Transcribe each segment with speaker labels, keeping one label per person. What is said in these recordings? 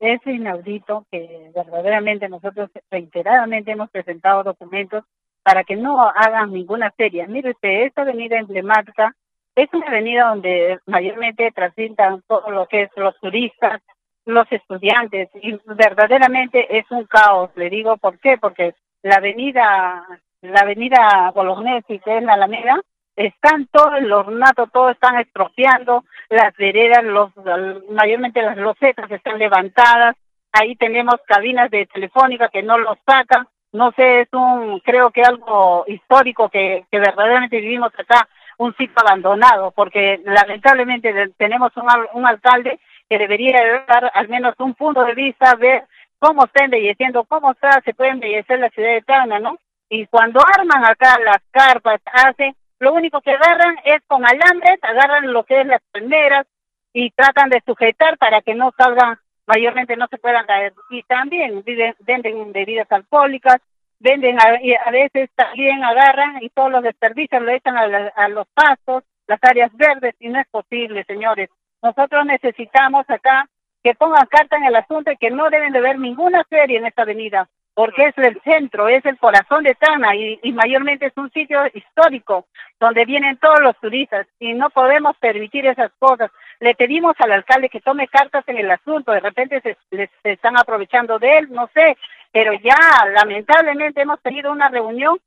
Speaker 1: Es inaudito que verdaderamente nosotros reiteradamente hemos presentado documentos para que no hagan ninguna feria. Mire usted, esta avenida emblemática es una avenida donde mayormente transitan todo lo que es los turistas, los estudiantes, y verdaderamente es un caos. Le digo por qué, porque la avenida Bolognesi, que es la Alameda, están todo el ornato, todo están estropeando, las veredas, mayormente las losetas están levantadas, ahí tenemos cabinas de telefónica que no los sacan, no sé, creo que algo histórico que verdaderamente vivimos acá, un sitio abandonado, porque lamentablemente tenemos un alcalde que debería dar al menos un punto de vista, ver cómo está embelleciendo, se puede embellecer la ciudad de Tacna, ¿no? Y cuando arman acá las carpas, lo único que agarran es con alambres, agarran lo que es las palmeras y tratan de sujetar para que no salgan, mayormente no se puedan caer. Y también venden bebidas alcohólicas, y a veces también agarran y todos los desperdicios lo echan a los pastos, las áreas verdes, y no es posible, señores. Nosotros necesitamos acá que pongan carta en el asunto y que no deben de ver ninguna feria en esta avenida, porque es el centro, es el corazón de Tacna y mayormente es un sitio histórico donde vienen todos los turistas y no podemos permitir esas cosas. Le pedimos al alcalde que tome cartas en el asunto, de repente se están aprovechando de él, no sé, pero ya lamentablemente hemos tenido una reunión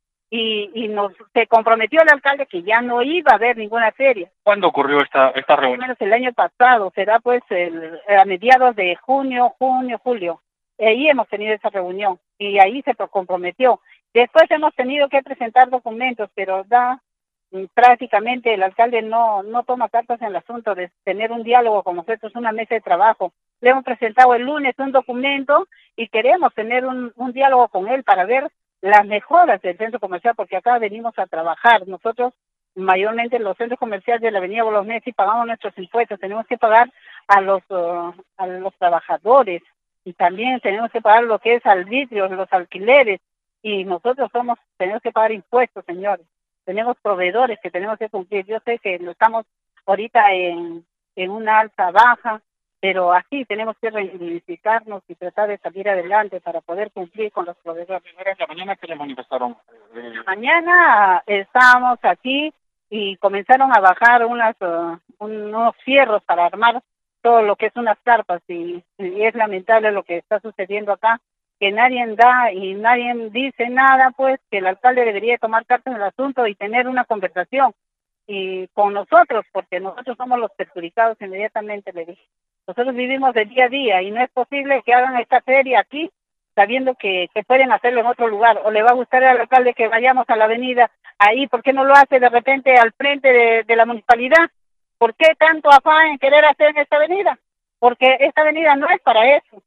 Speaker 1: se comprometió el alcalde que ya no iba a haber ninguna feria.
Speaker 2: ¿Cuándo ocurrió esta reunión?
Speaker 1: Menos el año pasado, será pues a mediados de junio, julio. Ahí hemos tenido esa reunión y ahí se comprometió. Después hemos tenido que presentar documentos, pero prácticamente el alcalde no toma cartas en el asunto de tener un diálogo con nosotros, una mesa de trabajo. Le hemos presentado el lunes un documento y queremos tener un diálogo con él para ver las mejoras del centro comercial, porque acá venimos a trabajar. Nosotros, mayormente en los centros comerciales de la avenida Bolognesi, pagamos nuestros impuestos, tenemos que pagar a los trabajadores y también tenemos que pagar lo que es arbitrios, los alquileres, y nosotros tenemos que pagar impuestos, señores. Tenemos proveedores que tenemos que cumplir. Yo sé que estamos ahorita en una alta baja, pero así tenemos que reivindicarnos y tratar de salir adelante para poder cumplir con los proveedores.
Speaker 2: ¿La mañana que le manifestaron?
Speaker 1: Mañana estábamos aquí y comenzaron a bajar unos fierros para armar todo lo que es unas carpas y es lamentable lo que está sucediendo acá, que nadie da y nadie dice nada, pues que el alcalde debería tomar cartas en el asunto y tener una conversación y con nosotros, porque nosotros somos los perjudicados inmediatamente, le dije. Nosotros vivimos de día a día y no es posible que hagan esta feria aquí sabiendo que pueden hacerlo en otro lugar, o le va a gustar al alcalde que vayamos a la avenida ahí, ¿por qué no lo hace de repente al frente de la municipalidad? ¿Por qué tanto afán en querer hacer en esta avenida? Porque esta avenida no es para eso.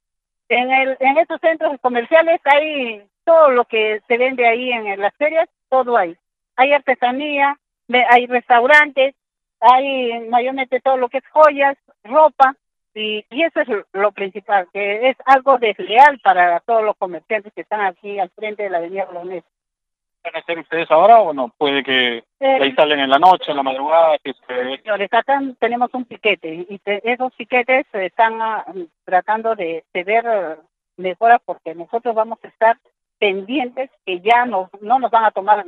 Speaker 1: En estos centros comerciales hay todo lo que se vende ahí en las ferias, todo hay. Hay artesanía, hay restaurantes, hay mayormente todo lo que es joyas, ropa, y eso es lo principal, que es algo desleal para todos los comerciantes que están aquí al frente de la avenida Bolognesi.
Speaker 2: ¿Van a hacer ustedes ahora o no? Puede que ahí salen en la noche, en la madrugada.
Speaker 1: Señores, acá tenemos un piquete y esos piquetes están tratando de ver mejoras, porque nosotros vamos a estar pendientes que ya no nos van a tomar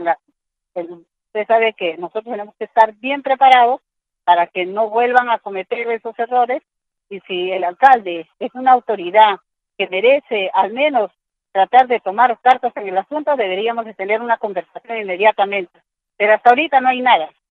Speaker 1: usted sabe que nosotros tenemos que estar bien preparados para que no vuelvan a cometer esos errores, y si el alcalde es una autoridad que merece al menos tratar de tomar cartas en el asunto, deberíamos de tener una conversación inmediatamente. Pero hasta ahorita no hay nada.